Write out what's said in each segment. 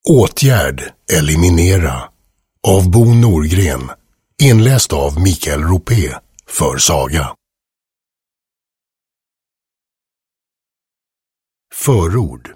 Åtgärd eliminera av Bo Norgren, inläst av Mikael Ropé för Saga. Förord.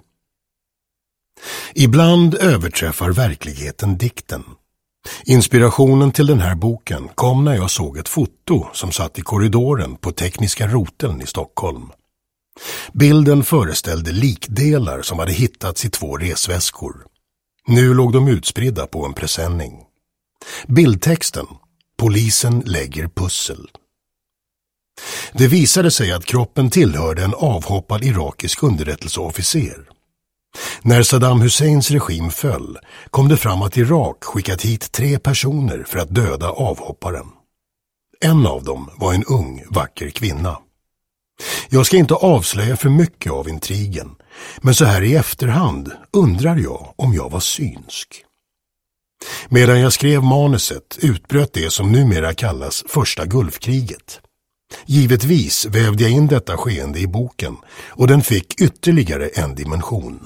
Ibland överträffar verkligheten dikten. Inspirationen till den här boken kom när jag såg ett foto som satt i korridoren på Tekniska roteln i Stockholm. Bilden föreställde likdelar som hade hittats i 2 resväskor. Nu låg de utspridda på en presenning. Bildtexten: polisen lägger pussel. Det visade sig att kroppen tillhörde en avhoppad irakisk underrättelseofficer. När Saddam Husseins regim föll kom det fram att Irak skickat hit 3 personer för att döda avhopparen. En av dem var en ung, vacker kvinna. Jag ska inte avslöja för mycket av intrigen, men så här i efterhand undrar jag om jag var synsk. Medan jag skrev manuset utbröt det som numera kallas första Gulfkriget. Givetvis vävde jag in detta skeende i boken och den fick ytterligare en dimension.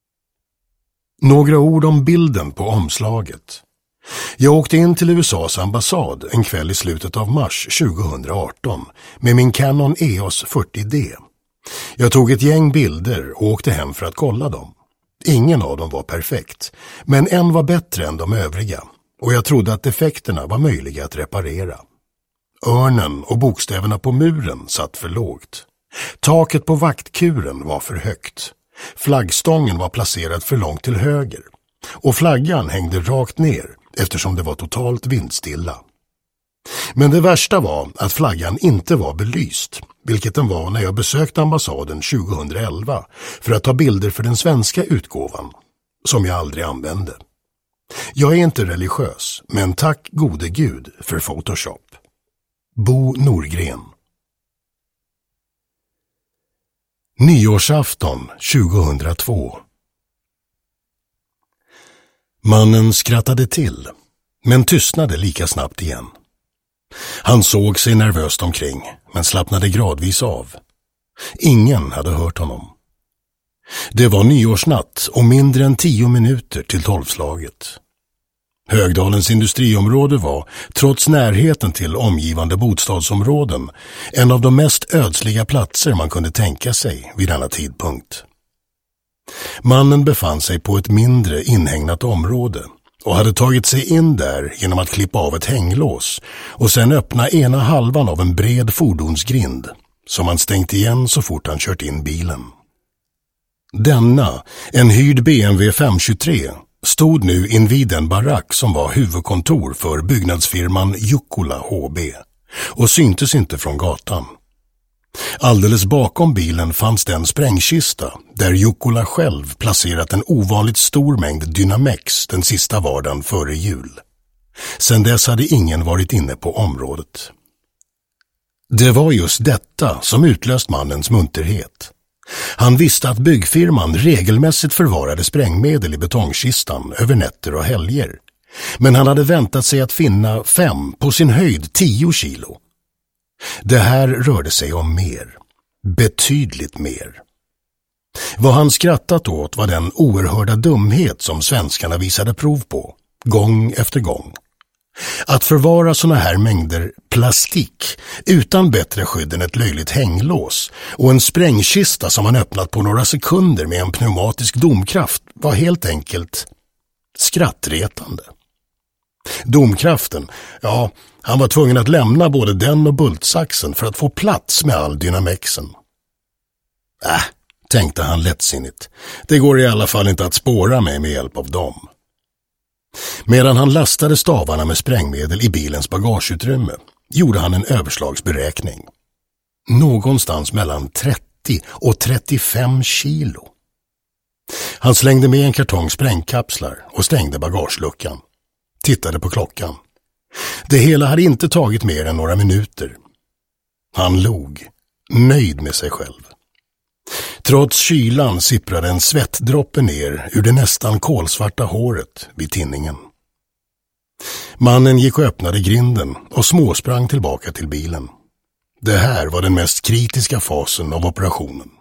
Några ord om bilden på omslaget. Jag åkte in till USAs ambassad en kväll i slutet av mars 2018 med min Canon EOS 40D. Jag tog ett gäng bilder och åkte hem för att kolla dem. Ingen av dem var perfekt, men en var bättre än de övriga och jag trodde att defekterna var möjliga att reparera. Örnen och bokstäverna på muren satt för lågt. Taket på vaktkuren var för högt. Flaggstången var placerad för långt till höger och flaggan hängde rakt ner eftersom det var totalt vindstilla. Men det värsta var att flaggan inte var belyst, vilket den var när jag besökte ambassaden 2011 för att ta bilder för den svenska utgåvan, som jag aldrig använde. Jag är inte religiös, men tack gode Gud för Photoshop. Bo Norgren. Nyårsafton 2002. Mannen skrattade till, men tystnade lika snabbt igen. Han såg sig nervöst omkring, men slappnade gradvis av. Ingen hade hört honom. Det var nyårsnatt och mindre än 10 minuter till 12-slaget. Högdalens industriområde var, trots närheten till omgivande bostadsområden, en av de mest ödsliga platser man kunde tänka sig vid denna tidpunkt. Mannen befann sig på ett mindre inhägnat område och hade tagit sig in där genom att klippa av ett hänglås och sen öppna ena halvan av en bred fordonsgrind som han stängt igen så fort han kört in bilen. Denna, en hyrd BMW 523, stod nu invid en barack som var huvudkontor för byggnadsfirman Jukkola HB och syntes inte från gatan. Alldeles bakom bilen fanns den sprängkista där Jukkola själv placerat en ovanligt stor mängd Dynamex den sista vardagen före jul. Sedan dess hade ingen varit inne på området. Det var just detta som utlöst mannens munterhet. Han visste att byggfirman regelmässigt förvarade sprängmedel i betongkistan över nätter och helger. Men han hade väntat sig att finna 5, på sin höjd 10 kilo. Det här rörde sig om mer. Betydligt mer. Vad han skrattat åt var den oerhörda dumhet som svenskarna visade prov på, gång efter gång. Att förvara såna här mängder plastik utan bättre skydd än ett löjligt hänglås och en sprängkista som han öppnat på några sekunder med en pneumatisk domkraft var helt enkelt skrattretande. Domkraften, ja, han var tvungen att lämna både den och bultsaxen för att få plats med all Dynamexen. Tänkte han lättsinnigt. Det går i alla fall inte att spåra mig med hjälp av dem. Medan han lastade stavarna med sprängmedel i bilens bagageutrymme gjorde han en överslagsberäkning. Någonstans mellan 30 och 35 kilo. Han slängde med en kartong sprängkapslar och stängde bagageluckan. Tittade på klockan. Det hela hade inte tagit mer än några minuter. Han log, nöjd med sig själv. Trots kylan sipprade en svettdroppe ner ur det nästan kolsvarta håret vid tinningen. Mannen gick och öppnade grinden och småsprang tillbaka till bilen. Det här var den mest kritiska fasen av operationen.